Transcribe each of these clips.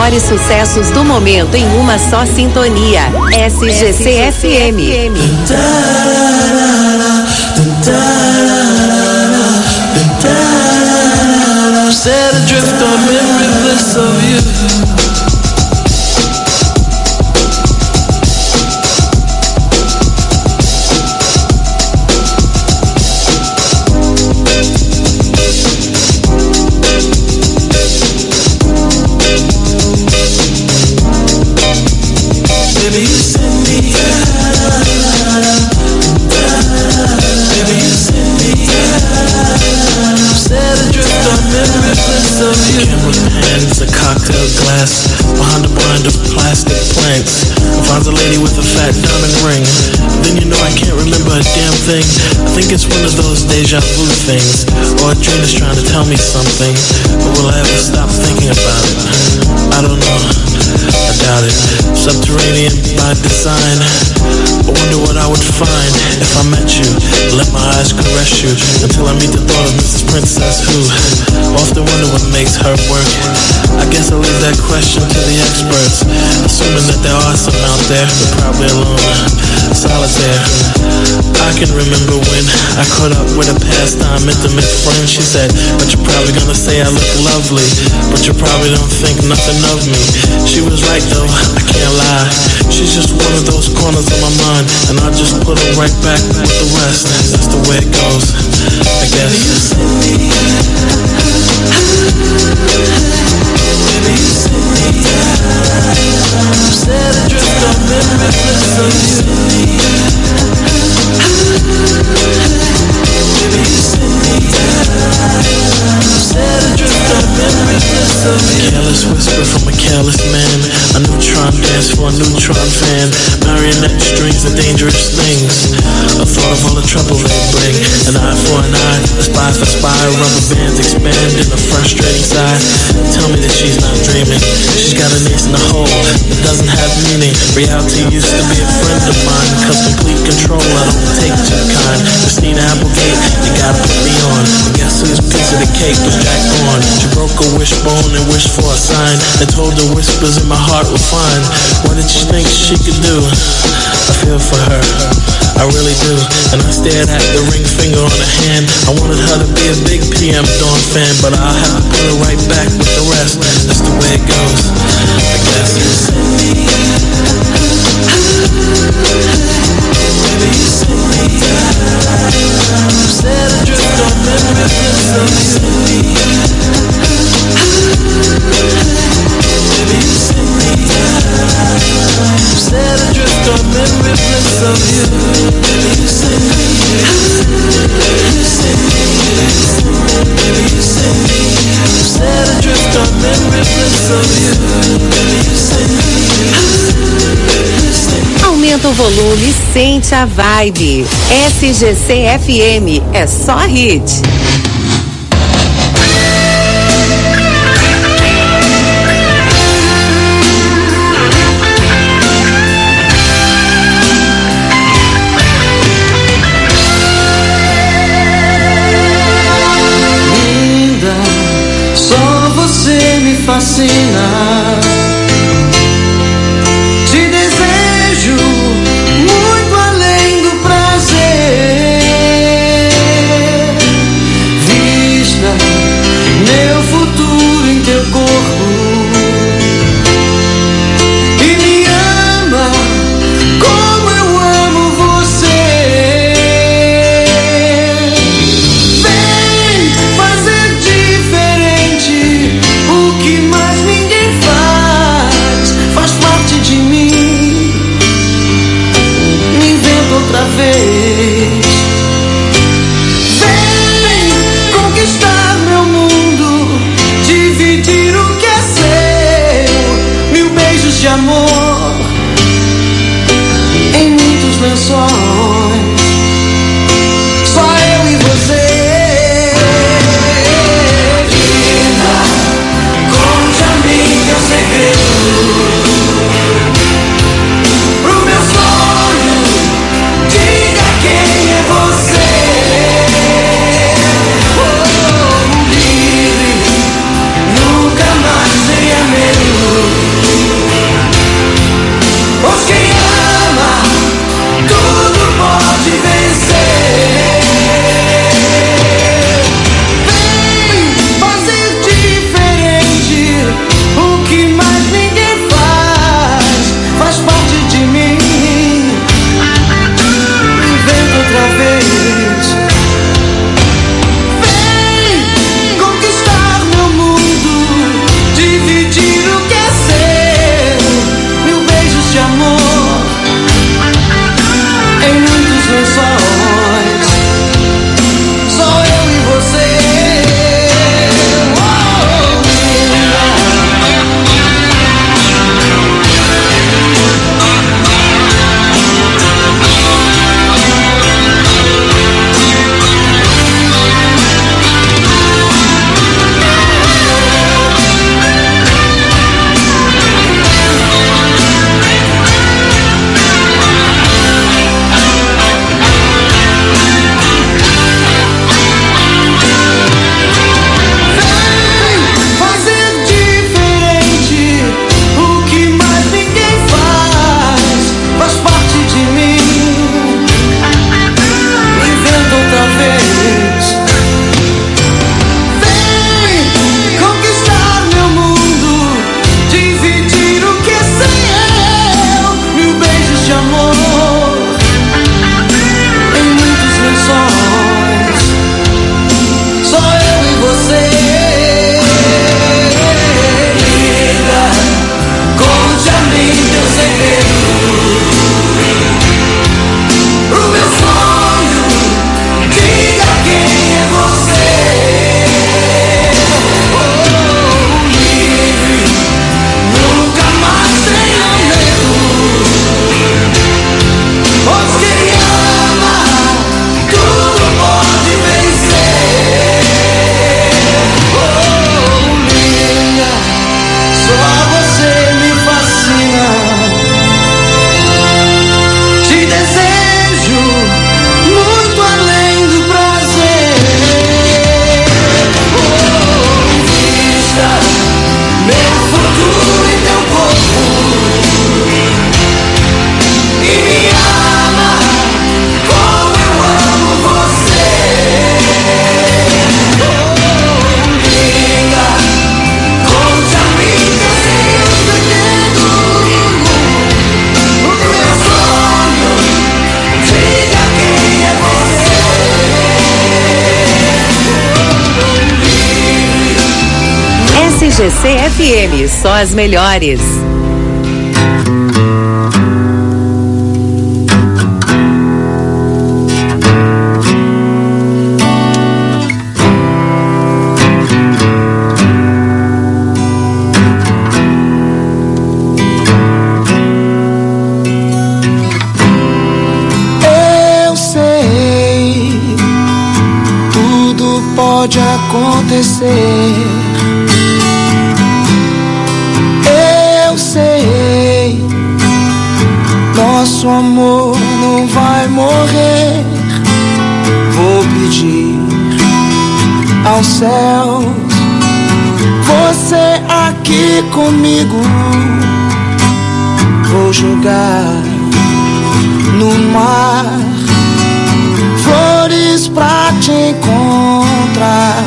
maiores sucessos do momento em uma só sintonia. SGC-FM. Set adrift on memory bliss of you. Behind a blind of plastic plants, I find a lady with a fat diamond ring. Then you know I can't remember a damn thing. I think it's one of those deja vu things, or a dream is trying to tell me something. But will I ever stop thinking about it? I don't know, I doubt it. Subterranean by design. I wonder what I would find if I met you. Let my eyes caress you until I meet the thought of Mrs. Princess, who often wonder what makes her work. I guess I'll leave that question to the experts, assuming that there are some out there, but probably alone, solitaire. I can remember when I caught up with a pastime intimate friend. She said, but you're probably gonna say I look lovely, but you probably don't think nothing of me. She was right though, I can't lie. She's just one of those corners of my mind, and I just put her right back with the rest. That's the way it goes, I guess. Set adrift on memory bliss of you. Set adrift on memory bliss of you. Careless whisper from a careless man. A neutron dance for a neutron fan. Marionette strings are dangerous things. A thought of all the trouble they bring. An eye for an eye, a spy for spy. Rubber bands expand in a frustrating sigh. Tell me that she's not dreaming. She's got an ace in the hole that doesn't have meaning. Reality used to be a friend of mine, cause complete control I don't take too kind. Christina Applegate, you gotta put me on. And guess whose piece of the cake was Jack Bourne? She broke a wishbone and wished for a sign that told the whispers in my heart were fine. What did she think she could do? I feel for her, I really do. And I stared at the ring finger on her hand. I wanted her to be a big PM Dawn fan, but I'll have to put her right back with the rest. That's the way it goes, I guess. Set adrift on memory bliss of you. Set adrift on memory bliss of you. Set adrift on memory bliss of you. Aumenta o volume, sente a vibe. SGC-FM é só hit. Linda, só você me fascina. SGC FM, só as melhores. Pode acontecer. Eu sei, nosso amor não vai morrer. Vou pedir aos céus, você aqui comigo. Vou jogar no mar flores pra te encontrar.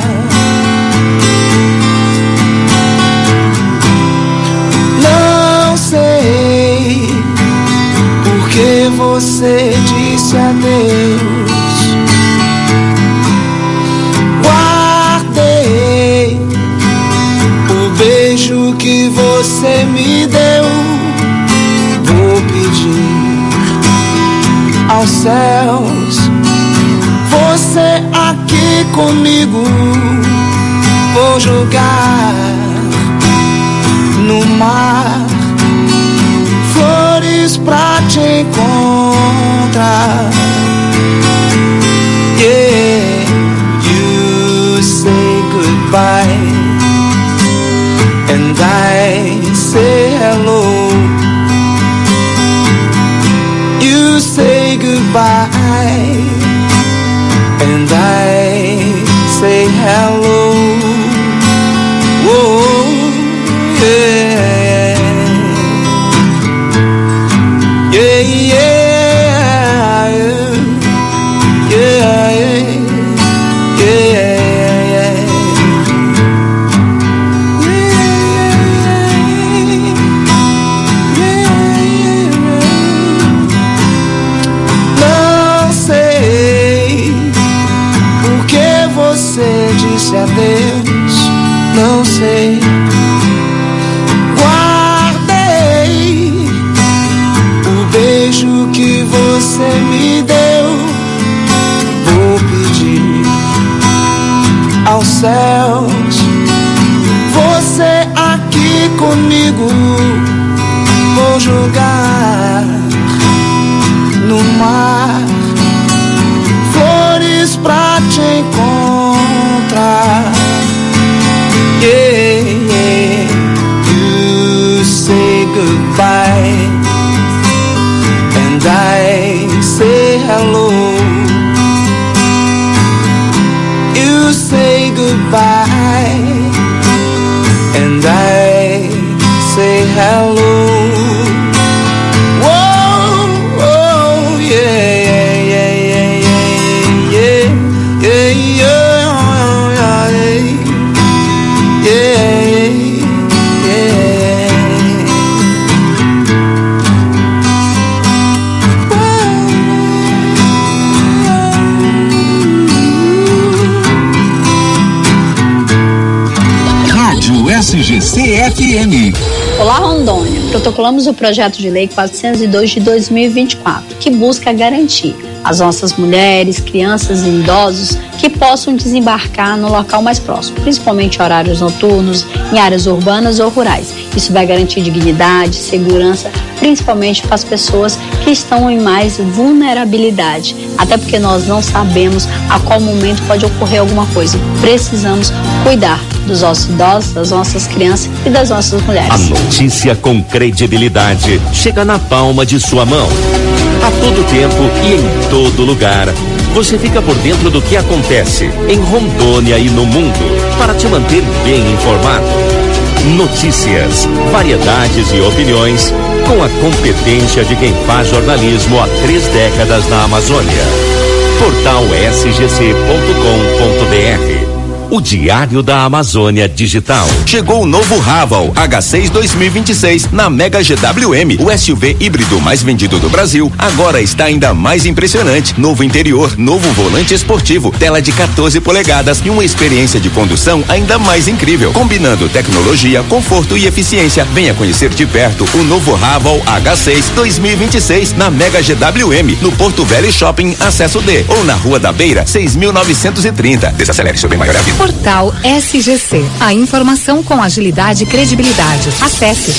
Não sei porque você disse adeus. Guardei o beijo que você me deu. Vou pedir aos céus, você aqui comigo. Vou jogar no mar flores pra te encontrar. Yeah, you say goodbye and I say hello. You say goodbye and I say hello. Whoa, yeah, yeah, yeah, yeah, yeah, não sei porque você disse adeus. Não sei. Guardei o beijo que você me deu. Vou pedir aos céus, você aqui comigo. Vou jogar no mar flores pra te encontrar. Yeah, yeah, you say goodbye and I say hello. You say goodbye and I say hello. Whoa, whoa, yeah, yeah, yeah, yeah, yeah, yeah, yeah. Rádio SGC-FM. Olá, Rondônia. Protocolamos o projeto de lei 402 de 2024, que busca garantir às nossas mulheres, crianças e idosos que possam desembarcar no local mais próximo, principalmente em horários noturnos, em áreas urbanas ou rurais. Isso vai garantir dignidade, segurança, principalmente para as pessoas que estão em mais vulnerabilidade, até porque nós não sabemos a qual momento pode ocorrer alguma coisa. Precisamos cuidar dos nossos idosos, das nossas crianças e das nossas mulheres. A notícia com credibilidade chega na palma de sua mão. A todo tempo e em todo lugar. Você fica por dentro do que acontece em Rondônia e no mundo para te manter bem informado. Notícias, variedades e opiniões com a competência de quem faz jornalismo há 3 décadas na Amazônia. Portal sgc.com.br. o Diário da Amazônia Digital. Chegou o novo Raval H6 2026 na Mega GWM, o SUV híbrido mais vendido do Brasil. Agora está ainda mais impressionante. Novo interior, novo volante esportivo, tela de 14 polegadas e uma experiência de condução ainda mais incrível, combinando tecnologia, conforto e eficiência. Venha conhecer de perto o novo Raval H6 2026 na Mega GWM, no Porto Velho Shopping, acesso D, ou na Rua da Beira, 6.930. Desacelere, seu bem maior é a vida. Portal SGC. A informação com agilidade e credibilidade. Acesse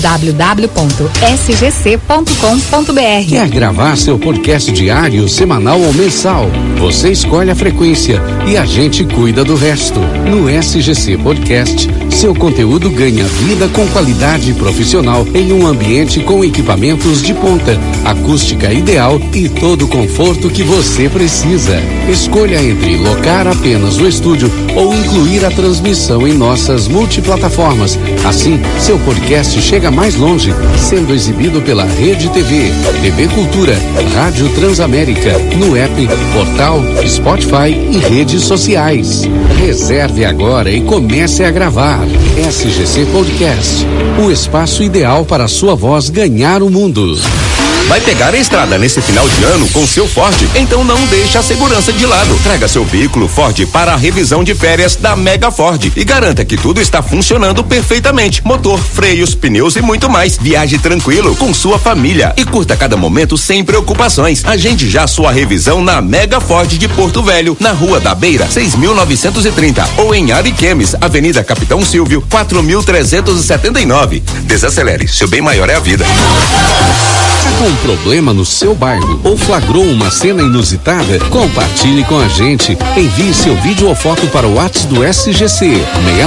www.sgc.com.br. Quer gravar seu podcast diário, semanal ou mensal? Você escolhe a frequência e a gente cuida do resto. No SGC Podcast, seu conteúdo ganha vida com qualidade profissional em um ambiente com equipamentos de ponta, acústica ideal e todo o conforto que você precisa. Escolha entre locar apenas o estúdio ou incluir a transmissão em nossas multiplataformas. Assim, seu podcast chega mais longe, sendo exibido pela Rede TV, TV Cultura, Rádio Transamérica, no app, portal, Spotify e redes sociais. Reserve agora e comece a gravar. SGC Podcast, o espaço ideal para a sua voz ganhar o mundo. Vai pegar a estrada nesse final de ano com seu Ford? Então não deixe a segurança de lado. Traga seu veículo Ford para a revisão de férias da Mega Ford e garanta que tudo está funcionando perfeitamente. Motor, freios, pneus e muito mais. Viaje tranquilo com sua família e curta cada momento sem preocupações. Agende já sua revisão na Mega Ford de Porto Velho, na Rua da Beira, 6.930, ou em Ariquemes, Avenida Capitão Silvio, 4.379. Desacelere, seu bem maior é a vida. Com um problema no seu bairro ou flagrou uma cena inusitada? Compartilhe com a gente. Envie seu vídeo ou foto para o WhatsApp do SGC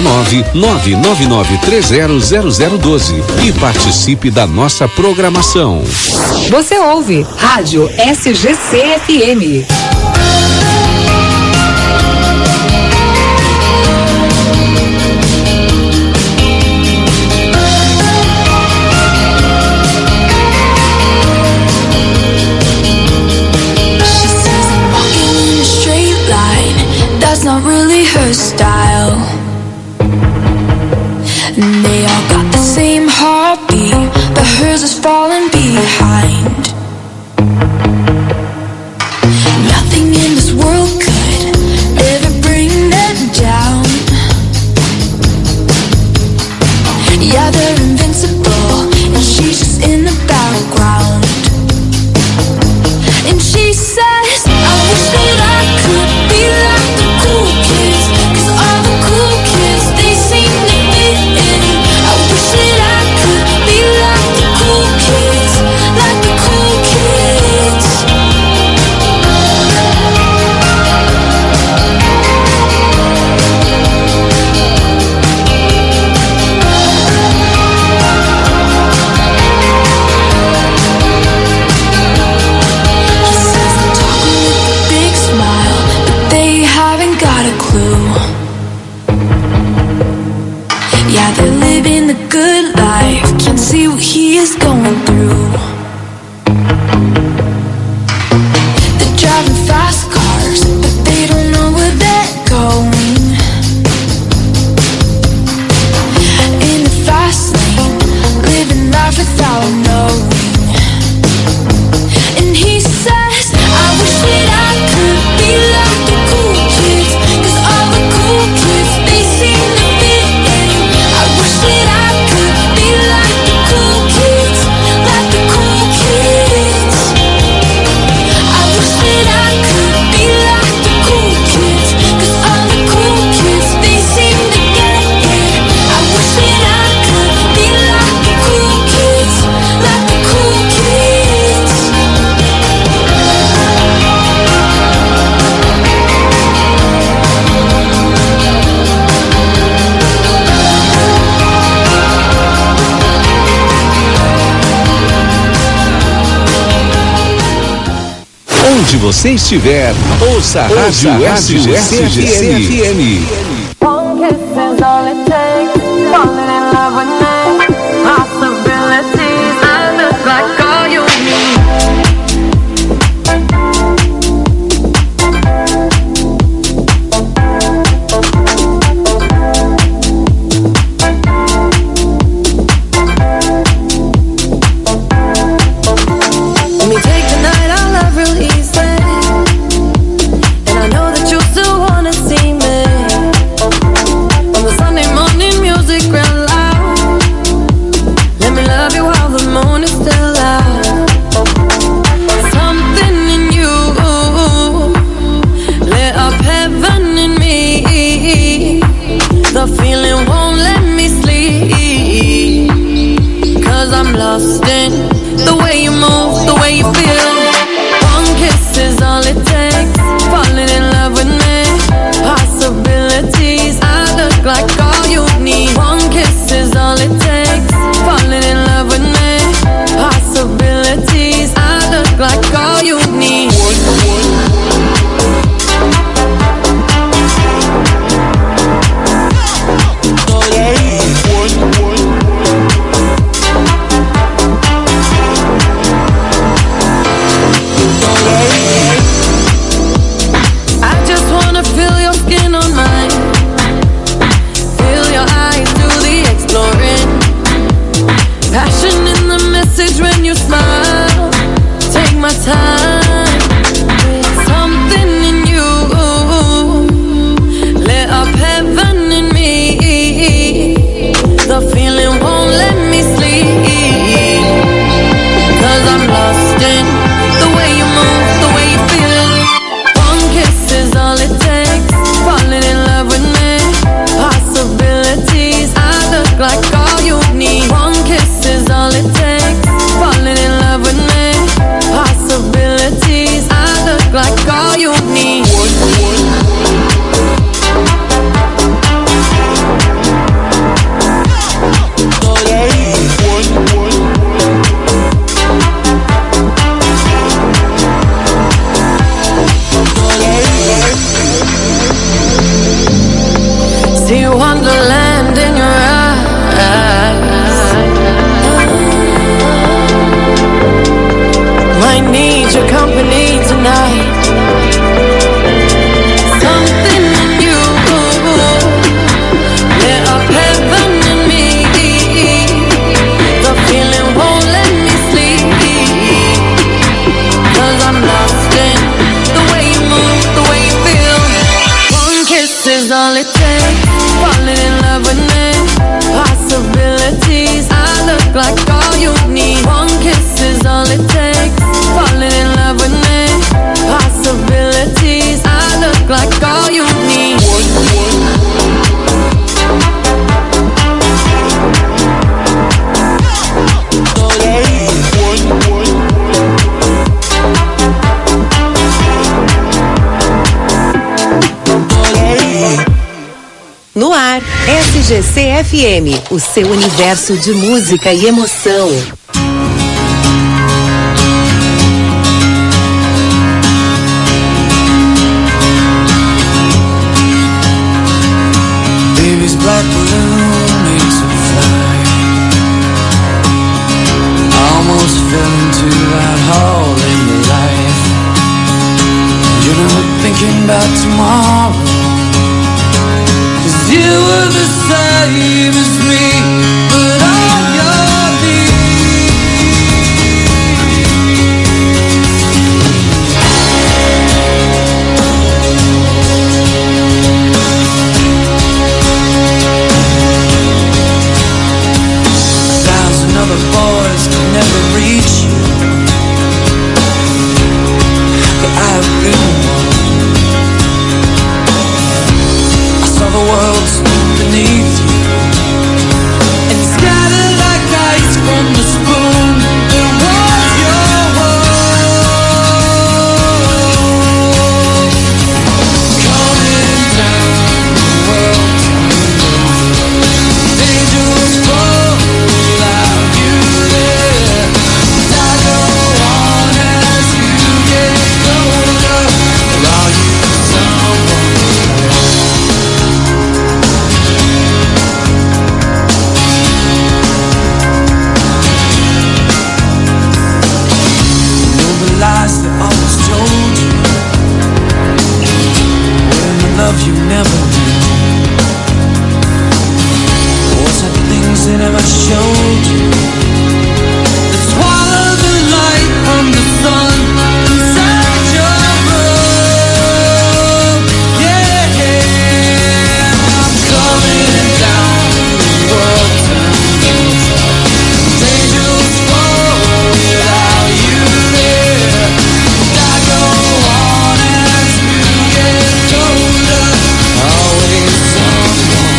69999300012 e participe da nossa programação. Você ouve Rádio SGC FM. Not really her style. And they all got the same heartbeat, but hers is falling behind. Nothing in this world could ever bring them down. Yeah, they're invincible, and she's just in the background. And she says, I wish that I could be like the cool kids, 'cause all the cool kids, they seem to fit in. I wish that I could be like the cool kids, like the cool kids. He says I'm talking with a big smile, but they haven't got a clue. Yeah, they're living the good life, can't see what he is going through. They're driving fast cars, but they don't know where they're going. In the fast lane, living life without knowing. And he says, I wish that I could be like the cool kids, 'cause all the cool kids, they seem to fit in. I wish that I could be like the cool kids, like the cool kids. I wish that I could be like the cool kids, 'cause all the cool kids, they seem to get it. I wish that I could be like the cool kids, like the cool kids. Onde você estiver, ouça a Rádio SGC FM. One kiss is all it takes. Falling in love with me. Possibilities that look like all you need. company tonight. Something in you lit up heaven in me. The feeling won't let me sleep, 'cause I'm lost in the way you move, the way you feel. One kiss is all it takes, falling in love with me. Possibilities, I look like all you need. One kiss is all it takes, falling in love with me. Possibilities, I look like all you need. No ar, SGC FM, o seu universo de música e emoção. Baby's black balloon makes it fly. Almost fell into that hole in your life. You're not thinking about tomorrow, 'cause you were the same as me, but on your knees. Thousand other boys could never reach you, but I've been one. I saw the world beneath you and scattered like ice from the spoon that was your world. Coming down, the world tumbling. Angels fall without you there. And I go on as you get older. Or are you someone? Lies that always told you, when the love you never knew, was it things they never showed you, that swallow the light from the sun inside your room. Yeah, I'm coming down, the world turns, angels fall without you there. I go on as you get older, always someone.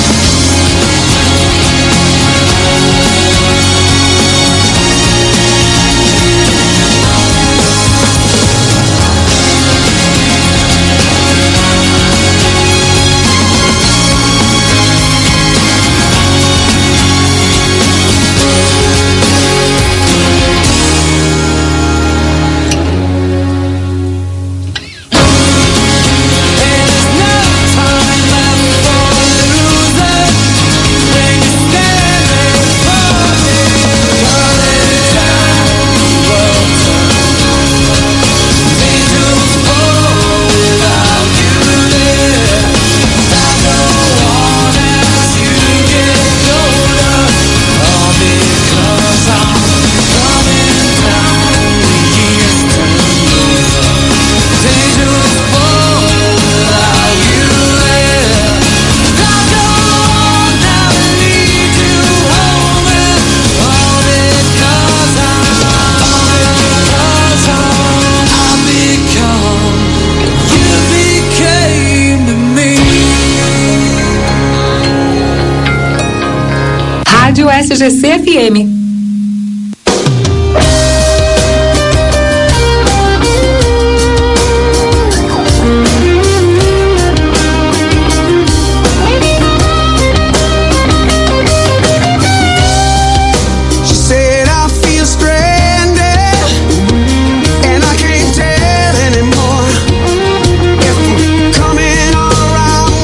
Rádio SGC FM.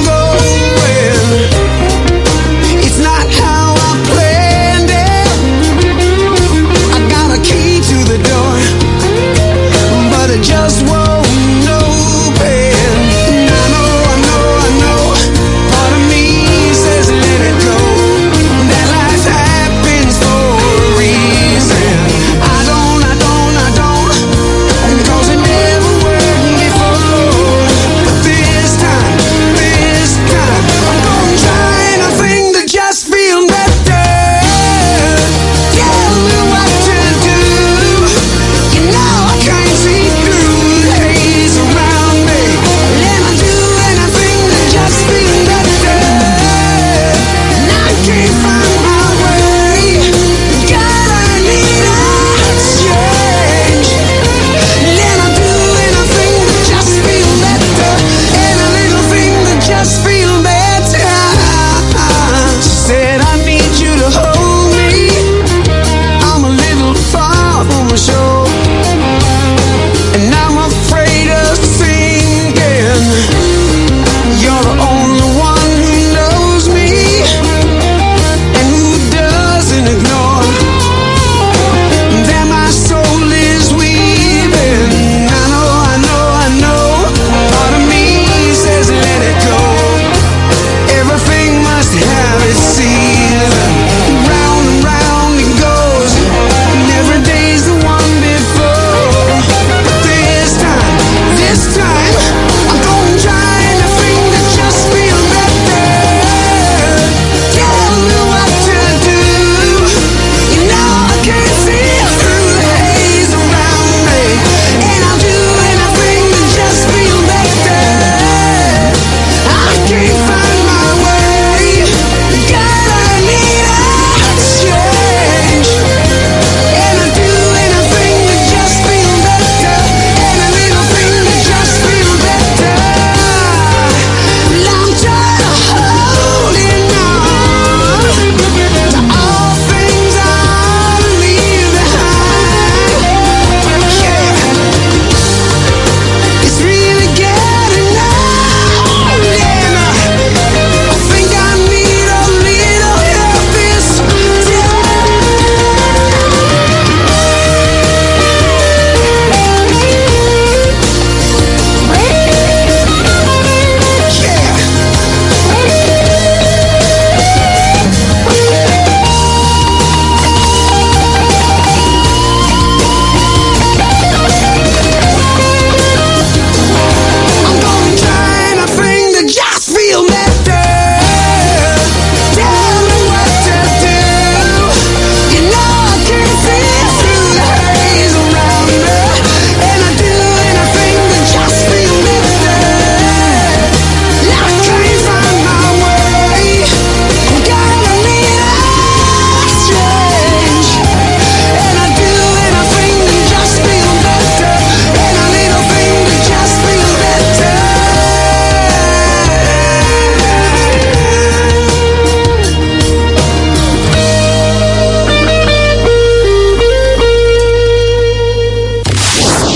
It's not how I planned it.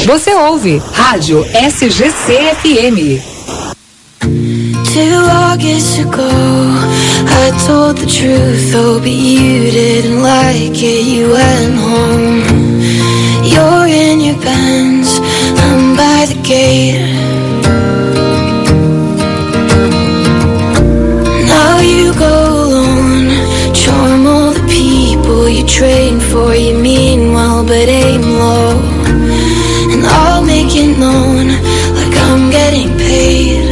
Você ouve Rádio SGC-FM. 2 August ago, I told the truth, oh, but you didn't like it, you went home. You're in your Benz, I'm by the gate. Now you go alone, charm all the people you train for, you mean well but aim low. And I'll make it known like I'm getting paid.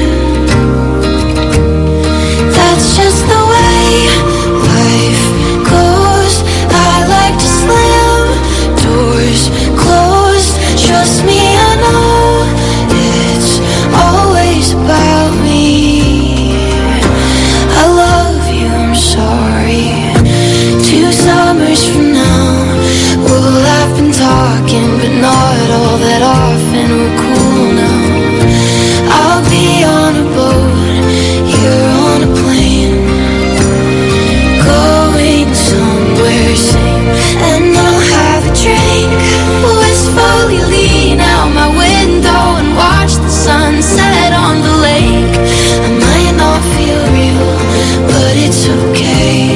That's just the way life goes. I like to slam doors closed. Trust me, I know it's always about me. I love you, I'm sorry. 2 summers from now, we'll have been talking, but not all that often. We're cool now. I'll be on a boat, you're on a plane, going somewhere same, and I'll have a drink, wistfully lean out my window and watch the sunset on the lake. I might not feel real, but it's okay,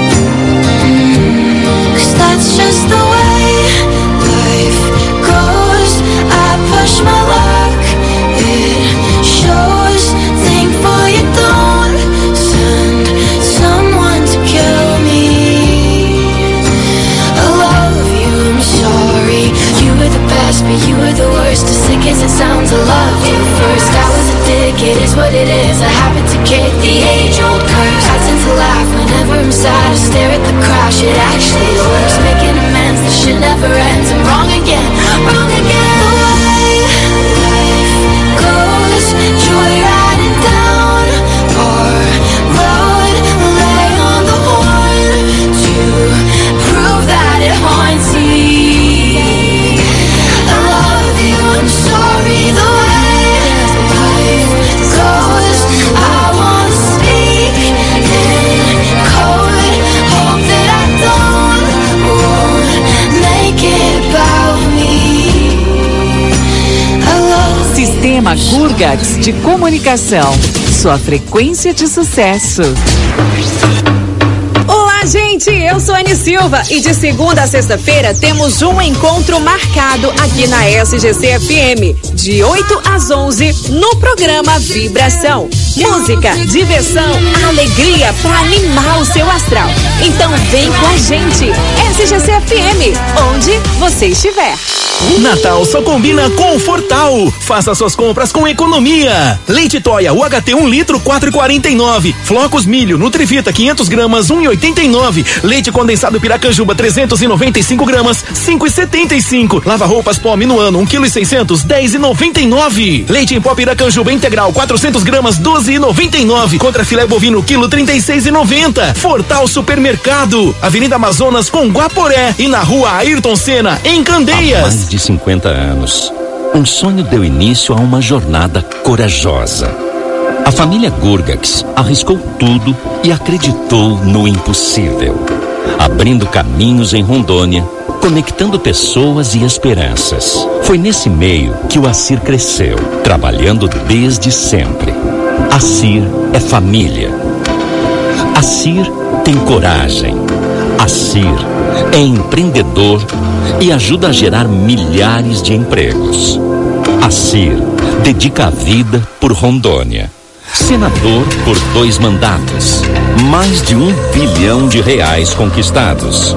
'cause that's just the way life goes. I push my luck, it shows. Thankful you don't send someone to kill me. I love you, I'm sorry. You were the best, but you were the worst. As sick as it sounds, I loved you first. I was a dick, it is what it is. I happen to kick the age-old curse. I tend to laugh whenever I'm sad. I stare at the crash, it actually works. Making amends, this shit never ends. I'm wrong again, wrong again. The way life goes, joyriding down our road, lay on the horn to prove that it haunts me. I love you, I'm sorry. The way life goes, I wanna speak in code, hope that I don't won't make it about me. I love Sistema Gurgax de Comunicação. Sua frequência de sucesso. Olá, gente! Eu sou Anny Silva e de segunda a sexta-feira temos um encontro marcado aqui na SGC FM, de 8 às 11, no programa Vibração. Música, diversão, alegria para animar o seu astral. Então vem com a gente, SGC FM, onde você estiver. Natal só combina com o Fortal. Faça suas compras com economia. Leite Toia UHT 1 litro 4,49. Flocos milho Nutrivita 500 gramas 1,89. Leite condensado Piracanjuba 395 gramas 5,75. Lava roupas pó Minuano 1,6 kg 10,99. Leite em pó Piracanjuba integral 400 gramas 12,99. Contra filé bovino quilo 36,90. Fortal Supermercado, Avenida Amazonas com Guaporé e na Rua Ayrton Senna em Candeias. Há mais de 50 anos, um sonho deu início a uma jornada corajosa. A família Gurgax arriscou tudo e acreditou no impossível, abrindo caminhos em Rondônia, conectando pessoas e esperanças. Foi nesse meio que o Acir cresceu, trabalhando desde sempre. Acir é família. Acir tem coragem. Acir é empreendedor e ajuda a gerar milhares de empregos. Acir dedica a vida por Rondônia. Senador por 2 mandatos. Mais de R$1 bilhão conquistados.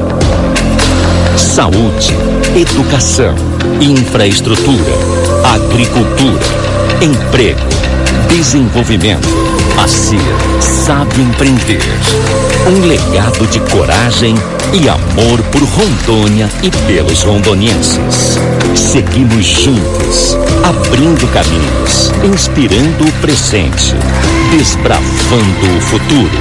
Saúde, educação, infraestrutura, agricultura, emprego, desenvolvimento. Acir sabe empreender. Um legado de coragem e amor por Rondônia e pelos rondonienses. Seguimos juntos, abrindo caminhos, inspirando o presente, desbravando o futuro.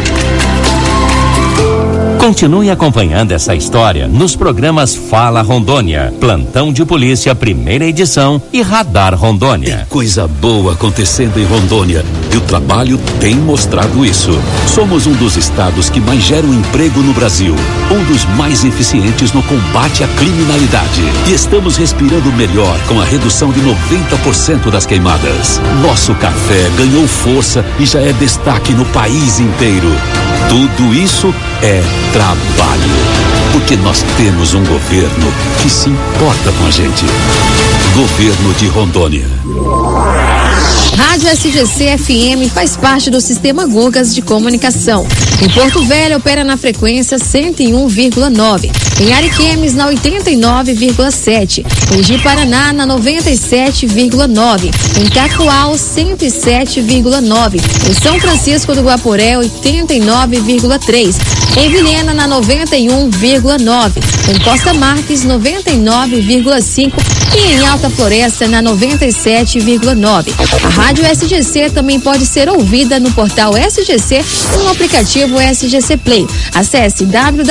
Continue acompanhando essa história nos programas Fala Rondônia, Plantão de Polícia, primeira edição e Radar Rondônia. Tem coisa boa acontecendo em Rondônia. E o trabalho tem mostrado isso. Somos um dos estados que mais geram emprego no Brasil, um dos mais eficientes no combate à criminalidade. E estamos respirando melhor com a redução de 90% das queimadas. Nosso café ganhou força e já é destaque no país inteiro. Tudo isso é trabalho, porque nós temos um governo que se importa com a gente. Governo de Rondônia. Rádio SGC FM faz parte do Sistema Gugas de Comunicação. Em Porto Velho opera na frequência 101,9. Em Ariquemes na 89,7. Em Ji-Paraná na 97,9. Em Cacoal 107,9. Em São Francisco do Guaporé 89,3. Em Vilhena na 91,9. Em Costa Marques 99,5. E em Alta Floresta na 97,9. A Rádio SGC também pode ser ouvida no portal SGC e no aplicativo SGC Play. Acesse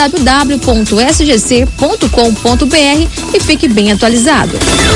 www.sgc.com.br e fique bem atualizado.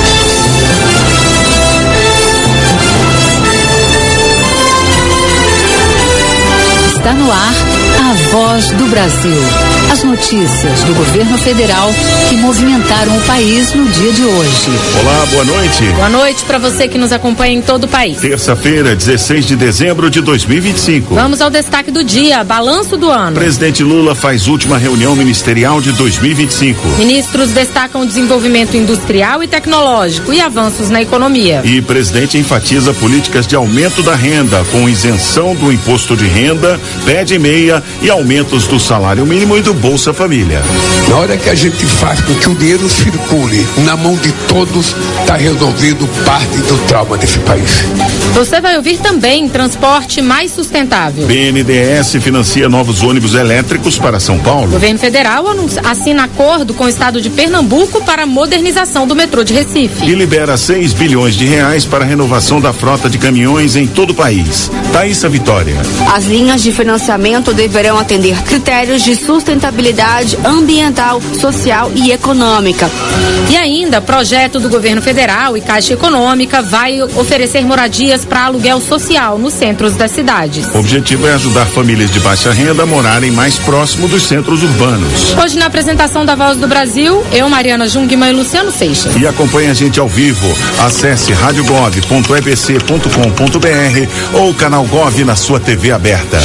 Está no ar a Voz do Brasil. As notícias do governo federal que movimentaram o país no dia de hoje. Olá, boa noite. Boa noite para você que nos acompanha em todo o país. Terça-feira, 16 de dezembro de 2025. Vamos ao destaque do dia, balanço do ano. Presidente Lula faz última reunião ministerial de 2025. Ministros destacam o desenvolvimento industrial e tecnológico e avanços na economia. E presidente enfatiza políticas de aumento da renda, com isenção do imposto de renda, pé de meia e aumentos do salário mínimo e do Bolsa Família. Na hora que a gente faz com que o dinheiro circule na mão de todos, está resolvido parte do trauma desse país. Você vai ouvir também transporte mais sustentável. BNDES financia novos ônibus elétricos para São Paulo. O governo federal assina acordo com o estado de Pernambuco para a modernização do metrô de Recife. E libera 6 bilhões de reais para a renovação da frota de caminhões em todo o país. Thaísa Vitória. As linhas de financiamento deverão atender critérios de sustentabilidade ambiental, social e econômica. E ainda, projeto do governo federal e Caixa Econômica vai oferecer moradias para aluguel social nos centros das cidades. O objetivo é ajudar famílias de baixa renda a morarem mais próximo dos centros urbanos. Hoje, na apresentação da Voz do Brasil, eu, Mariana Jungmann e Luciano Seixas. E acompanhe a gente ao vivo. Acesse radiogov.ebc.com.br ou canal Gov na sua TV aberta.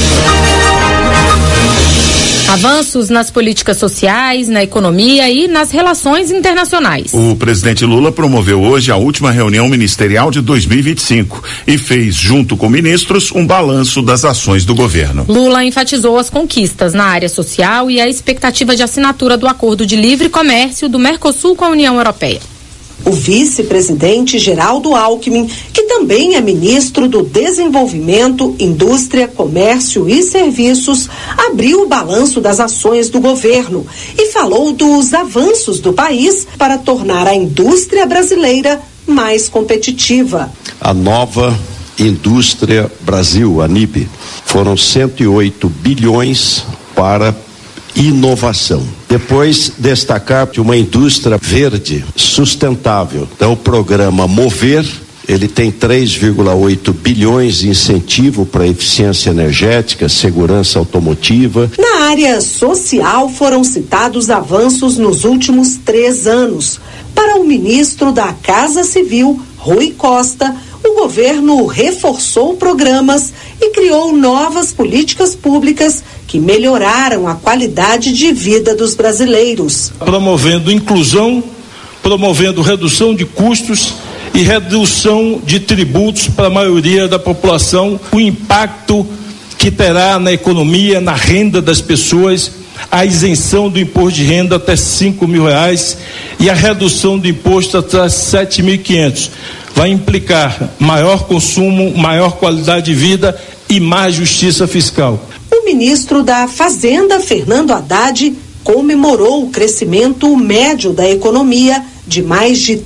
Avanços nas políticas sociais, na economia e nas relações internacionais. O presidente Lula promoveu hoje a última reunião ministerial de 2025 e fez, junto com ministros, um balanço das ações do governo. Lula enfatizou as conquistas na área social e a expectativa de assinatura do Acordo de Livre Comércio do Mercosul com a União Europeia. O vice-presidente Geraldo Alckmin, que também é ministro do Desenvolvimento, Indústria, Comércio e Serviços, abriu o balanço das ações do governo e falou dos avanços do país para tornar a indústria brasileira mais competitiva. A nova Indústria Brasil, a NIB, foram 108 bilhões para inovação. Depois, destacar que uma indústria verde sustentável. Então, o programa Mover, ele tem 3,8 bilhões de incentivo para eficiência energética, segurança automotiva. Na área social, foram citados avanços nos últimos 3 anos. Para o ministro da Casa Civil, Rui Costa, o governo reforçou programas e criou novas políticas públicas que melhoraram a qualidade de vida dos brasileiros. Promovendo inclusão, promovendo redução de custos e redução de tributos para a maioria da população, o impacto que terá na economia, na renda das pessoas, a isenção do imposto de renda até R$5 mil e a redução do imposto até R$7.500. Vai implicar maior consumo, maior qualidade de vida e mais justiça fiscal. O ministro da Fazenda, Fernando Haddad, comemorou o crescimento médio da economia de mais de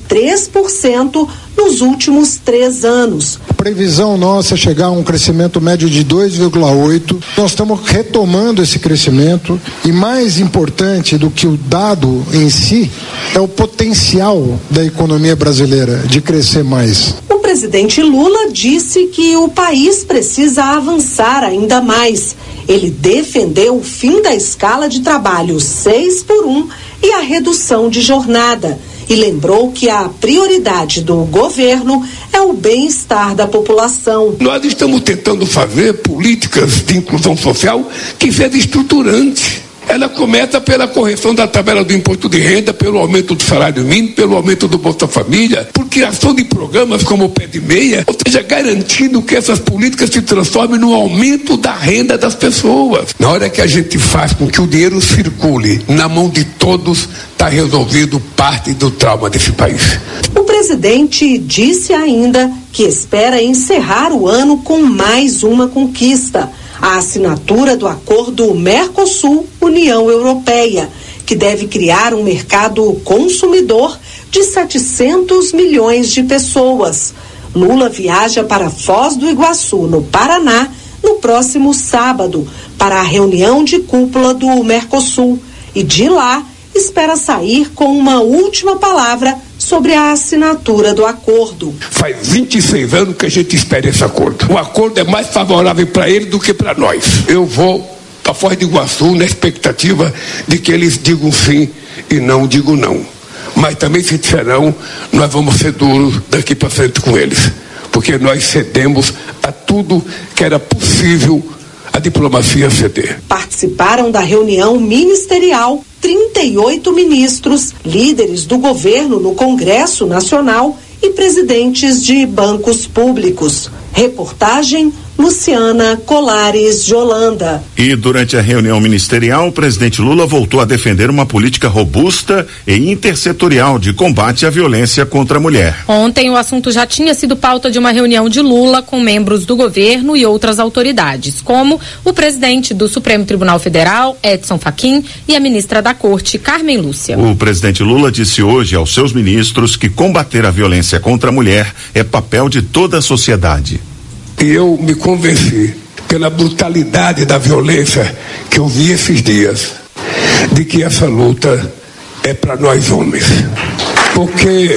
3% nos últimos 3 anos. A previsão nossa é chegar a um crescimento médio de 2,8%. Nós estamos retomando esse crescimento e mais importante do que o dado em si é o potencial da economia brasileira de crescer mais. O presidente Lula disse que o país precisa avançar ainda mais. Ele defendeu o fim da escala de trabalho 6x1 e a redução de jornada. E lembrou que a prioridade do governo é o bem-estar da população. Nós estamos tentando fazer políticas de inclusão social que sejam estruturantes. Ela começa pela correção da tabela do imposto de renda, pelo aumento do salário mínimo, pelo aumento do Bolsa Família, por criação de programas como o Pé de Meia, ou seja, garantindo que essas políticas se transformem no aumento da renda das pessoas. Na hora que a gente faz com que o dinheiro circule na mão de todos, está resolvido parte do trauma desse país. O presidente disse ainda que espera encerrar o ano com mais uma conquista: a assinatura do acordo Mercosul-União Europeia, que deve criar um mercado consumidor de 700 milhões de pessoas. Lula viaja para Foz do Iguaçu, no Paraná, no próximo sábado, para a reunião de cúpula do Mercosul. E de lá, espera sair com uma última palavra sobre a assinatura do acordo. Faz 26 anos que a gente espera esse acordo. O acordo é mais favorável para ele do que para nós. Eu vou para Foz do Iguaçu na expectativa de que eles digam sim e não digam não. Mas também, se disserão, nós vamos ser duros daqui para frente com eles, porque nós cedemos a tudo que era possível a diplomacia ceder. Participaram da reunião ministerial 38 ministros, líderes do governo no Congresso Nacional e presidentes de bancos públicos. Reportagem Luciana Colares de Holanda. E durante a reunião ministerial, o presidente Lula voltou a defender uma política robusta e intersetorial de combate à violência contra a mulher. Ontem o assunto já tinha sido pauta de uma reunião de Lula com membros do governo e outras autoridades, como o presidente do Supremo Tribunal Federal, Edson Fachin, e a ministra da Corte, Carmen Lúcia. O presidente Lula disse hoje aos seus ministros que combater a violência contra a mulher é papel de toda a sociedade. E eu me convenci, pela brutalidade da violência que eu vi esses dias, de que essa luta é para nós homens. Porque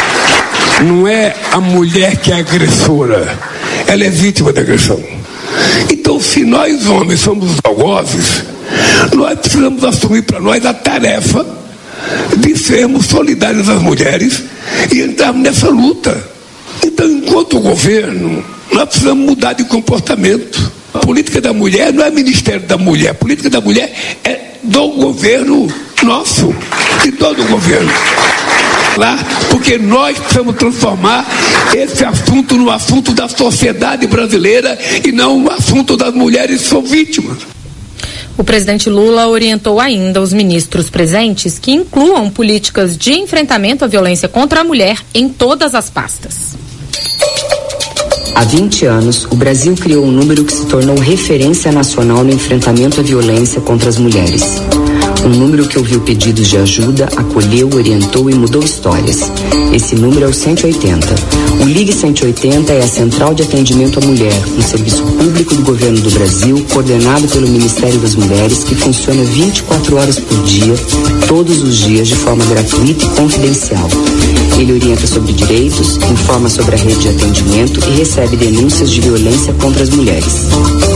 não é a mulher que é agressora, ela é vítima da agressão. Então, se nós homens somos os algozes, nós precisamos assumir para nós a tarefa de sermos solidários às mulheres e entrarmos nessa luta. Então, enquanto o governo, nós precisamos mudar de comportamento. A política da mulher não é Ministério da Mulher. A política da mulher é do governo nosso, de todo o governo. Lá, porque nós precisamos transformar esse assunto no assunto da sociedade brasileira e não no assunto das mulheres que são vítimas. O presidente Lula orientou ainda os ministros presentes que incluam políticas de enfrentamento à violência contra a mulher em todas as pastas. Há 20 anos, o Brasil criou um número que se tornou referência nacional no enfrentamento à violência contra as mulheres. Um número que ouviu pedidos de ajuda, acolheu, orientou e mudou histórias. Esse número é o 180. O Ligue 180 é a central de atendimento à mulher, um serviço público do governo do Brasil, coordenado pelo Ministério das Mulheres, que funciona 24 horas por dia, todos os dias, de forma gratuita e confidencial. Ele orienta sobre direitos, informa sobre a rede de atendimento e recebe denúncias de violência contra as mulheres.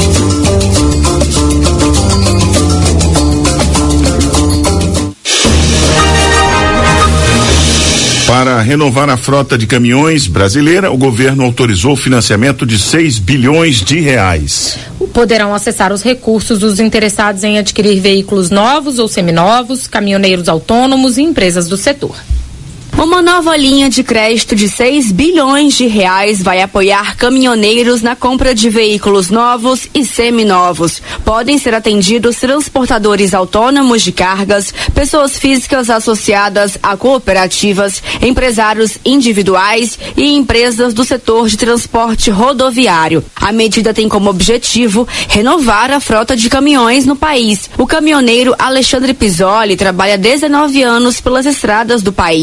Para renovar a frota de caminhões brasileira, o governo autorizou o financiamento de 6 bilhões de reais. Poderão acessar os recursos os interessados em adquirir veículos novos ou seminovos, caminhoneiros autônomos e empresas do setor. Uma nova linha de crédito de 6 bilhões de reais vai apoiar caminhoneiros na compra de veículos novos e seminovos. Podem ser atendidos transportadores autônomos de cargas, pessoas físicas associadas a cooperativas, empresários individuais e empresas do setor de transporte rodoviário. A medida tem como objetivo renovar a frota de caminhões no país. O caminhoneiro Alexandre Pisoli trabalha há 19 anos pelas estradas do país.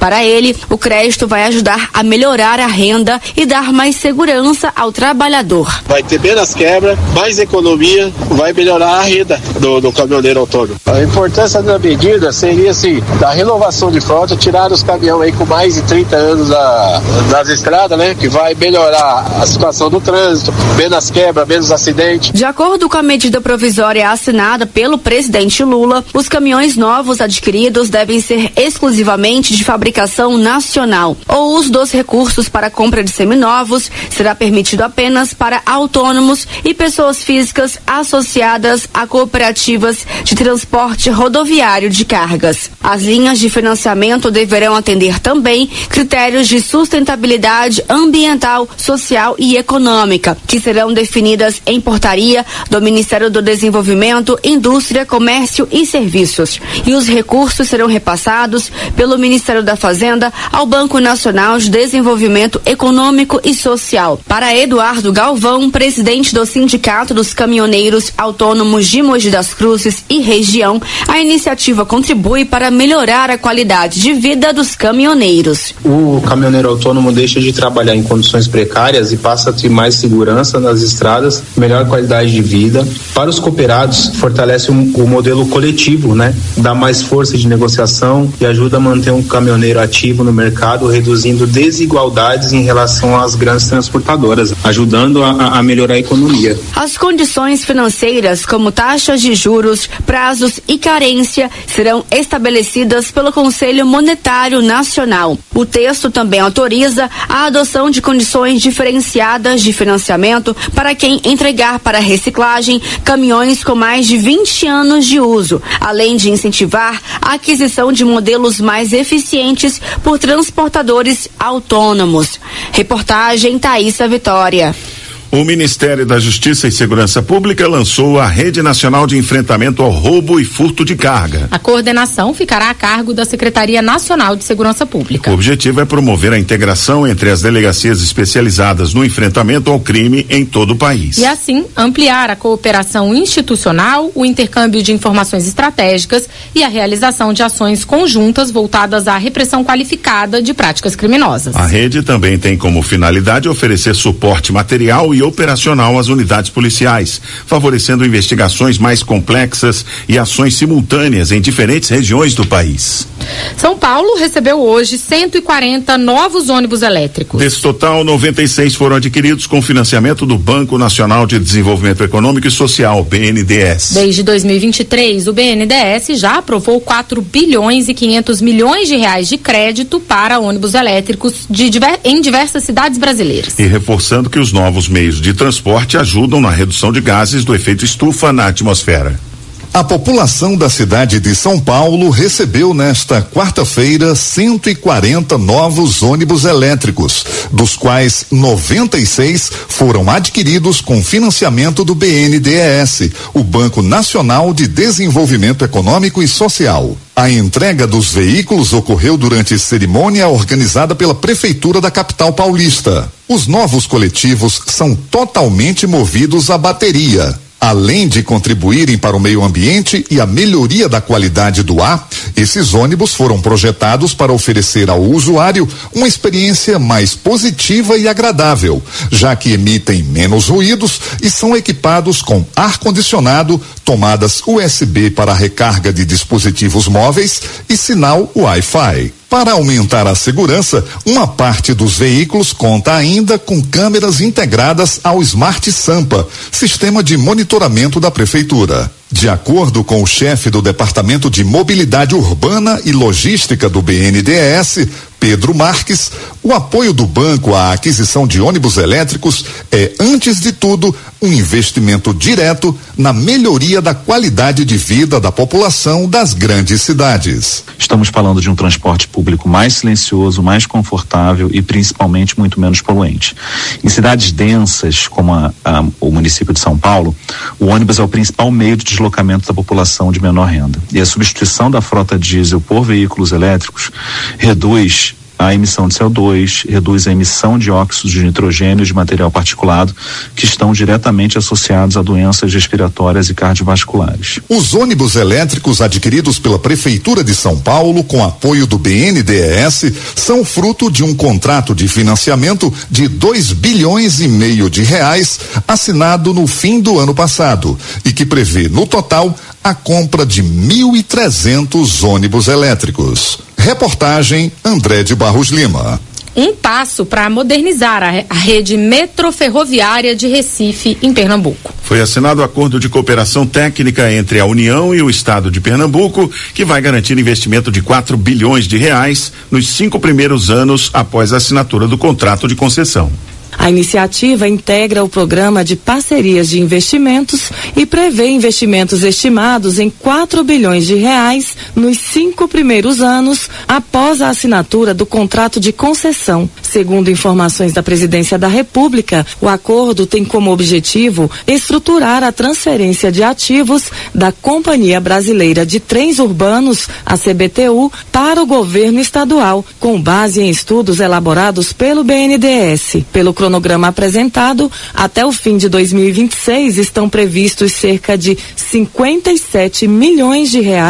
Para ele, o crédito vai ajudar a melhorar a renda e dar mais segurança ao trabalhador. Vai ter menos quebra, mais economia, vai melhorar a renda do caminhoneiro autônomo. A importância da medida seria assim, da renovação de frota, tirar os caminhões aí com mais de 30 anos das estradas, né? Que vai melhorar a situação do trânsito, menos quebra, menos acidente. De acordo com a medida provisória assinada pelo presidente Lula, os caminhões novos adquiridos devem ser exclusivamente de fabricação nacional. O uso dos recursos para a compra de seminovos será permitido apenas para autônomos e pessoas físicas associadas a cooperativas de transporte rodoviário de cargas. As linhas de financiamento deverão atender também critérios de sustentabilidade ambiental, social e econômica, que serão definidas em portaria do Ministério do Desenvolvimento, Indústria, Comércio e Serviços. E os recursos serão repassados pelo Ministério da Fazenda ao Banco Nacional de Desenvolvimento Econômico e Social. Para Eduardo Galvão, presidente do Sindicato dos Caminhoneiros Autônomos de Mogi das Cruzes e região, a iniciativa contribui para melhorar a qualidade de vida dos caminhoneiros. O caminhoneiro autônomo deixa de trabalhar em condições precárias e passa a ter mais segurança nas estradas, melhor qualidade de vida. Para os cooperados, fortalece o modelo coletivo, né? Dá mais força de negociação e ajuda a manter um caminhoneiro ativo no mercado, reduzindo desigualdades em relação às grandes transportadoras, ajudando a melhorar a economia. As condições financeiras, como taxas de juros, prazos e carência, serão estabelecidas pelo Conselho Monetário Nacional. O texto também autoriza a adoção de condições diferenciadas de financiamento para quem entregar para reciclagem caminhões com mais de 20 anos de uso, além de incentivar a aquisição de modelos mais eficientes por transportadores autônomos. Reportagem Thaísa Vitória. O Ministério da Justiça e Segurança Pública lançou a Rede Nacional de Enfrentamento ao Roubo e Furto de Carga. A coordenação ficará a cargo da Secretaria Nacional de Segurança Pública. O objetivo é promover a integração entre as delegacias especializadas no enfrentamento ao crime em todo o país. E assim, ampliar a cooperação institucional, o intercâmbio de informações estratégicas e a realização de ações conjuntas voltadas à repressão qualificada de práticas criminosas. A rede também tem como finalidade oferecer suporte material e operacional às unidades policiais, favorecendo investigações mais complexas e ações simultâneas em diferentes regiões do país. São Paulo recebeu hoje 140 novos ônibus elétricos. Desse total, 96 foram adquiridos com financiamento do Banco Nacional de Desenvolvimento Econômico e Social, BNDES. Desde 2023, o BNDES já aprovou 4 bilhões e 500 milhões de reais de crédito para ônibus elétricos em diversas cidades brasileiras. E reforçando que os novos meios de transporte ajudam na redução de gases do efeito estufa na atmosfera. A população da cidade de São Paulo recebeu nesta quarta-feira 140 novos ônibus elétricos, dos quais 96 foram adquiridos com financiamento do BNDES, o Banco Nacional de Desenvolvimento Econômico e Social. A entrega dos veículos ocorreu durante cerimônia organizada pela Prefeitura da capital paulista. Os novos coletivos são totalmente movidos a bateria. Além de contribuírem para o meio ambiente e a melhoria da qualidade do ar, esses ônibus foram projetados para oferecer ao usuário uma experiência mais positiva e agradável, já que emitem menos ruídos e são equipados com ar-condicionado, tomadas USB para recarga de dispositivos móveis e sinal Wi-Fi. Para aumentar a segurança, uma parte dos veículos conta ainda com câmeras integradas ao Smart Sampa, sistema de monitoramento da Prefeitura. De acordo com o chefe do Departamento de Mobilidade Urbana e Logística do BNDES, Pedro Marques, o apoio do banco à aquisição de ônibus elétricos é, antes de tudo, um investimento direto na melhoria da qualidade de vida da população das grandes cidades. Estamos falando de um transporte público mais silencioso, mais confortável e principalmente muito menos poluente. Em cidades densas, como o município de São Paulo, o ônibus é o principal meio de deslocamento da população de menor renda. E a substituição da frota diesel por veículos elétricos reduz a emissão de CO2, reduz a emissão de óxidos de nitrogênio e de material particulado, que estão diretamente associados a doenças respiratórias e cardiovasculares. Os ônibus elétricos adquiridos pela Prefeitura de São Paulo, com apoio do BNDES, são fruto de um contrato de financiamento de R$2,5 bilhões de reais, assinado no fim do ano passado, e que prevê, no total, a compra de 1.300 ônibus elétricos. Reportagem André de Barros Lima. Um passo para modernizar a rede metroferroviária de Recife, em Pernambuco. Foi assinado o acordo de cooperação técnica entre a União e o Estado de Pernambuco, que vai garantir investimento de R$4 bilhões nos 5 primeiros anos após a assinatura do contrato de concessão. A iniciativa integra o programa de parcerias de investimentos e prevê investimentos estimados em R$4 bilhões nos 5 primeiros anos após a assinatura do contrato de concessão. Segundo informações da Presidência da República, o acordo tem como objetivo estruturar a transferência de ativos da Companhia Brasileira de Trens Urbanos, a CBTU, para o governo estadual, com base em estudos elaborados pelo BNDES. Pelo cronograma apresentado, até o fim de 2026 estão previstos cerca de R$57 milhões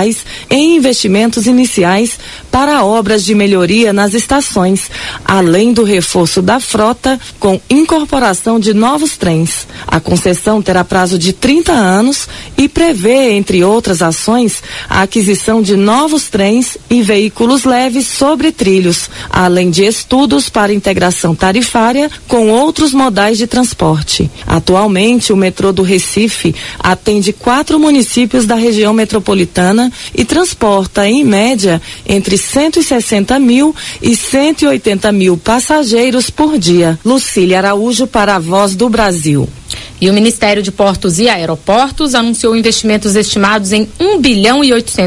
em investimentos iniciais para obras de melhoria nas estações, além do reforço da frota com incorporação de novos trens. A concessão terá prazo de 30 anos e prevê, entre outras ações, a aquisição de novos trens e veículos leves sobre trilhos, além de estudos para integração tarifária com outros modais de transporte. Atualmente, o metrô do Recife atende 4 municípios da região metropolitana e transporta, em média, entre 160 mil e 180 mil passageiros por dia. Lucília Araújo para a Voz do Brasil. E o Ministério de Portos e Aeroportos anunciou investimentos estimados em R$1,8 bilhão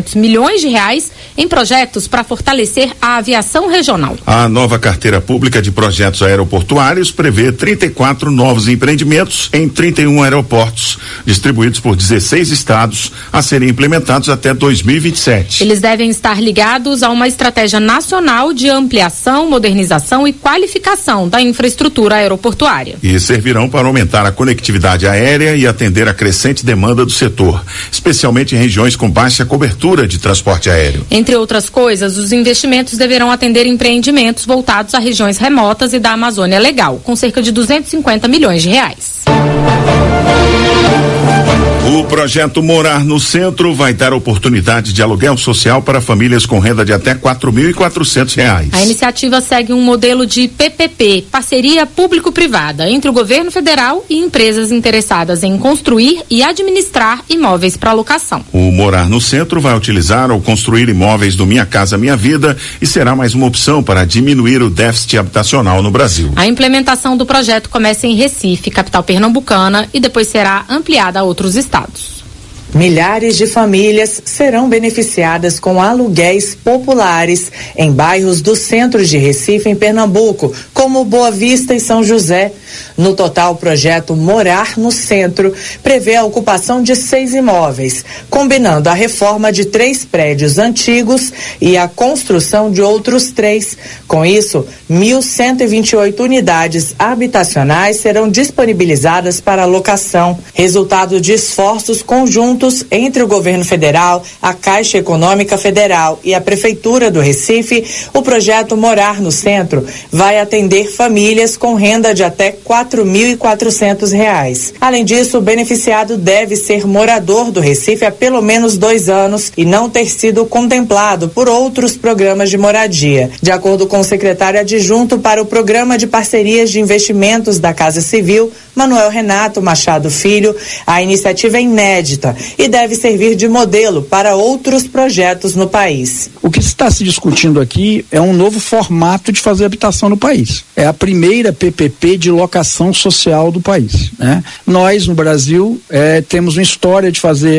em projetos para fortalecer a aviação regional. A nova carteira pública de projetos aeroportuários prevê 34 novos empreendimentos em 31 aeroportos, distribuídos por 16 estados, a serem implementados até 2027. Eles devem estar ligados a uma estratégia nacional de ampliação, modernização e qualificação da infraestrutura aeroportuária. E servirão para aumentar a conectividade aérea e atender a crescente demanda do setor, especialmente em regiões com baixa cobertura de transporte aéreo. Entre outras coisas, os investimentos deverão atender empreendimentos voltados a regiões remotas e da Amazônia Legal, com cerca de R$250 milhões. O projeto Morar no Centro vai dar oportunidade de aluguel social para famílias com renda de até R$4.400. A iniciativa segue um modelo de PPP, parceria público-privada, entre o governo federal e empresas interessadas em construir e administrar imóveis para locação. O Morar no Centro vai utilizar ou construir imóveis do Minha Casa Minha Vida e será mais uma opção para diminuir o déficit habitacional no Brasil. A implementação do projeto começa em Recife, capital pernambucana, e depois será ampliada a outros estados. Milhares de famílias serão beneficiadas com aluguéis populares em bairros do centro de Recife, em Pernambuco, como Boa Vista e São José. No total, o projeto Morar no Centro prevê a ocupação de 6 imóveis, combinando a reforma de 3 prédios antigos e a construção de outros 3. Com isso, 1.128 unidades habitacionais serão disponibilizadas para locação, resultado de esforços conjuntos entre o governo federal, a Caixa Econômica Federal e a Prefeitura do Recife. O projeto Morar no Centro vai atender famílias com renda de até R$4.400. Além disso, o beneficiado deve ser morador do Recife há pelo menos 2 anos e não ter sido contemplado por outros programas de moradia. De acordo com o secretário adjunto para o Programa de Parcerias de Investimentos da Casa Civil, Manuel Renato Machado Filho, a iniciativa é inédita e deve servir de modelo para outros projetos no país. O que está se discutindo aqui é um novo formato de fazer habitação no país. É a primeira PPP de locação social do país, né? Nós, no Brasil, temos uma história de fazer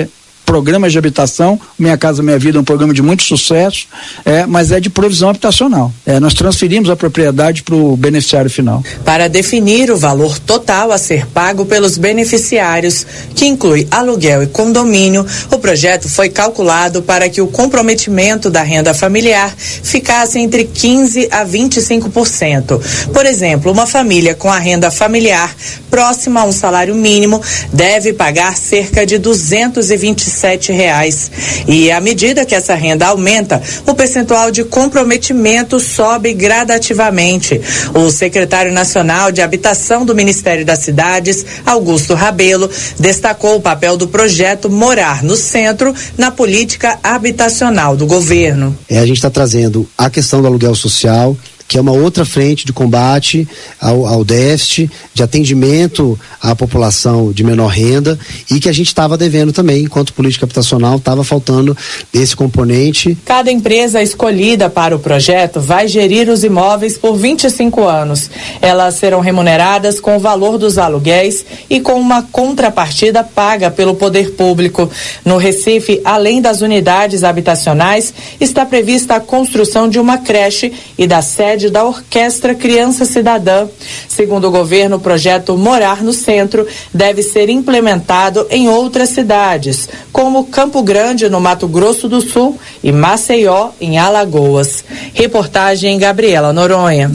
programas de habitação. Minha Casa Minha Vida é um programa de muito sucesso, mas é de provisão habitacional. Nós transferimos a propriedade para o beneficiário final. Para definir o valor total a ser pago pelos beneficiários, que inclui aluguel e condomínio, o projeto foi calculado para que o comprometimento da renda familiar ficasse entre 15% a 25%. Por exemplo, uma família com a renda familiar próxima a um salário mínimo deve pagar cerca de R$227. E à medida que essa renda aumenta, o percentual de comprometimento sobe gradativamente. O secretário nacional de Habitação do Ministério das Cidades, Augusto Rabelo, destacou o papel do projeto Morar no Centro na política habitacional do governo. A gente está trazendo a questão do aluguel social, que é uma outra frente de combate ao déficit, de atendimento à população de menor renda, e que a gente estava devendo também, enquanto política habitacional, estava faltando esse componente. Cada empresa escolhida para o projeto vai gerir os imóveis por 25 anos. Elas serão remuneradas com o valor dos aluguéis e com uma contrapartida paga pelo poder público. No Recife, além das unidades habitacionais, está prevista a construção de uma creche e da sede da Orquestra Criança Cidadã. Segundo o governo, o projeto Morar no Centro deve ser implementado em outras cidades, como Campo Grande, no Mato Grosso do Sul, e Maceió, em Alagoas. Reportagem Gabriela Noronha.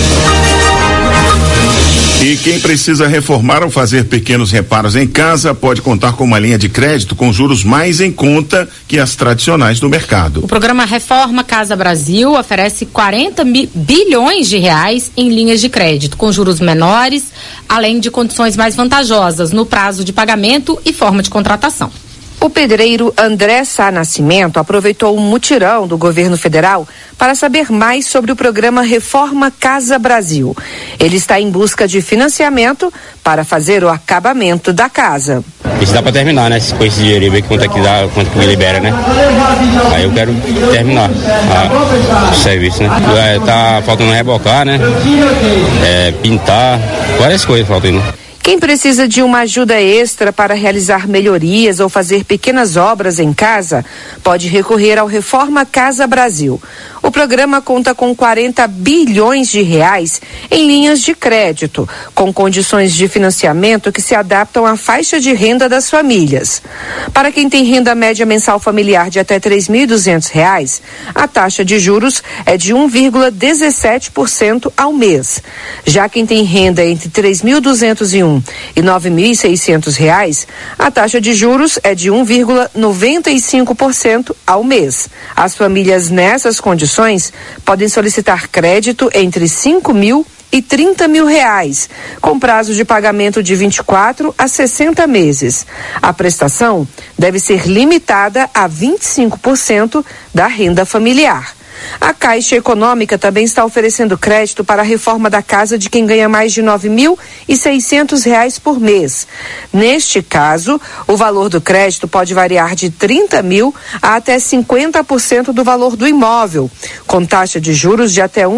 E quem precisa reformar ou fazer pequenos reparos em casa pode contar com uma linha de crédito com juros mais em conta que as tradicionais do mercado. O programa Reforma Casa Brasil oferece 40 bilhões de reais em linhas de crédito com juros menores, além de condições mais vantajosas no prazo de pagamento e forma de contratação. O pedreiro André Sá Nascimento aproveitou o mutirão do governo federal para saber mais sobre o programa Reforma Casa Brasil. Ele está em busca de financiamento para fazer o acabamento da casa. Isso dá para terminar, né? Com esse dinheiro, ver quanto é que dá, quanto que me libera, né? Aí eu quero terminar o serviço, né? Tá faltando rebocar, né? Pintar, várias coisas faltam. Quem precisa de uma ajuda extra para realizar melhorias ou fazer pequenas obras em casa, pode recorrer ao Reforma Casa Brasil. O programa conta com 40 bilhões de reais em linhas de crédito, com condições de financiamento que se adaptam à faixa de renda das famílias. Para quem tem renda média mensal familiar de até R$ 3.200, a taxa de juros é de 1,17% ao mês. Já quem tem renda entre R$ 3.201 e R$ 9.600, a taxa de juros é de 1,95% ao mês. As famílias nessas condições podem solicitar crédito entre R$5.000 e R$30.000, com prazo de pagamento de 24 a 60 meses. A prestação deve ser limitada a 25% da renda familiar. A Caixa Econômica também está oferecendo crédito para a reforma da casa de quem ganha mais de R$ 9.600 por mês. Neste caso, o valor do crédito pode variar de 30 mil a até 50% do valor do imóvel, com taxa de juros de até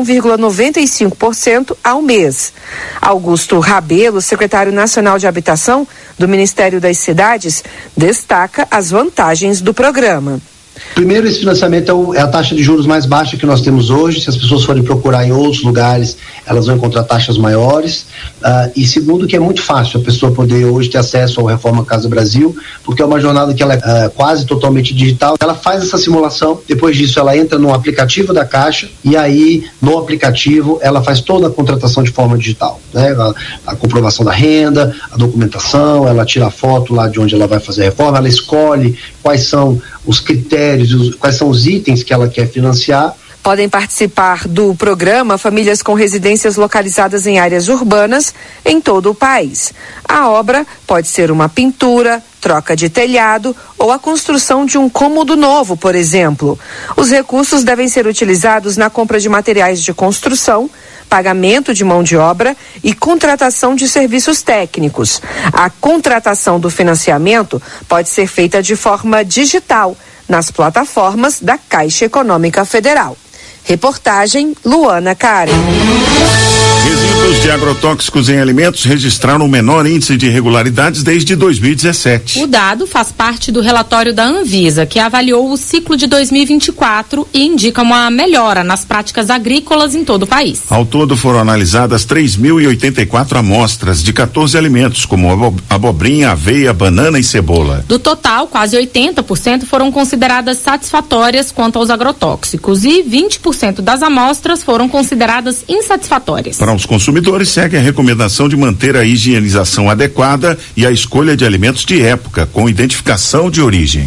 1,95% ao mês. Augusto Rabelo, secretário nacional de Habitação do Ministério das Cidades, destaca as vantagens do programa. Primeiro, esse financiamento é a taxa de juros mais baixa que nós temos hoje. Se as pessoas forem procurar em outros lugares, elas vão encontrar taxas maiores. E segundo, que é muito fácil a pessoa poder hoje ter acesso ao Reforma Casa Brasil, porque é uma jornada que ela é quase totalmente digital. Ela faz essa simulação, depois disso ela entra no aplicativo da Caixa e aí no aplicativo ela faz toda a contratação de forma digital, né? A comprovação da renda, a documentação, ela tira a foto lá de onde ela vai fazer a reforma, ela escolhe quais são os critérios, quais são os itens que ela quer financiar. Podem participar do programa famílias com residências localizadas em áreas urbanas em todo o país. A obra pode ser uma pintura, troca de telhado ou a construção de um cômodo novo, por exemplo. Os recursos devem ser utilizados na compra de materiais de construção, pagamento de mão de obra e contratação de serviços técnicos. A contratação do financiamento pode ser feita de forma digital nas plataformas da Caixa Econômica Federal. Reportagem Luana Karen. Resíduos de agrotóxicos em alimentos registraram o menor índice de irregularidades desde 2017. O dado faz parte do relatório da Anvisa, que avaliou o ciclo de 2024 e indica uma melhora nas práticas agrícolas em todo o país. Ao todo foram analisadas 3.084 amostras de 14 alimentos, como abobrinha, aveia, banana e cebola. Do total, quase 80% foram consideradas satisfatórias quanto aos agrotóxicos e 20% das amostras foram consideradas insatisfatórias. Para os consumidores, segue a recomendação de manter a higienização adequada e a escolha de alimentos de época, com identificação de origem.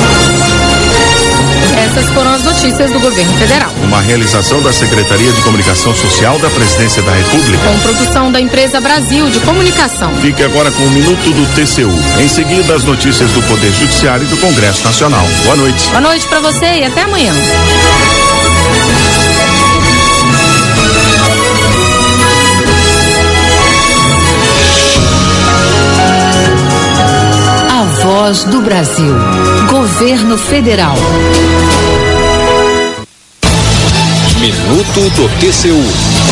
Essas foram as notícias do governo federal. Uma realização da Secretaria de Comunicação Social da Presidência da República. Com produção da Empresa Brasil de Comunicação. Fique agora com o Minuto do TCU. Em seguida, as notícias do Poder Judiciário e do Congresso Nacional. Boa noite. Boa noite para você e até amanhã. Voz do Brasil. Governo Federal. Minuto do TCU.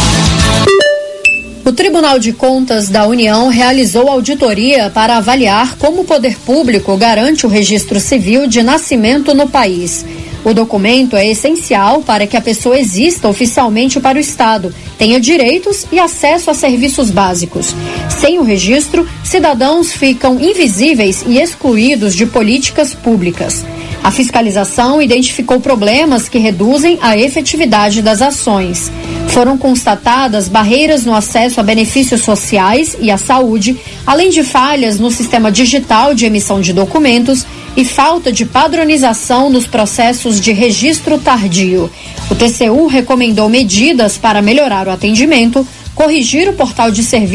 O Tribunal de Contas da União realizou auditoria para avaliar como o poder público garante o registro civil de nascimento no país. O documento é essencial para que a pessoa exista oficialmente para o Estado, tenha direitos e acesso a serviços básicos. Sem o registro, cidadãos ficam invisíveis e excluídos de políticas públicas. A fiscalização identificou problemas que reduzem a efetividade das ações. Foram constatadas barreiras no acesso a benefícios sociais e à saúde, além de falhas no sistema digital de emissão de documentos e falta de padronização nos processos de registro tardio. O TCU recomendou medidas para melhorar o atendimento, corrigir o portal de serviços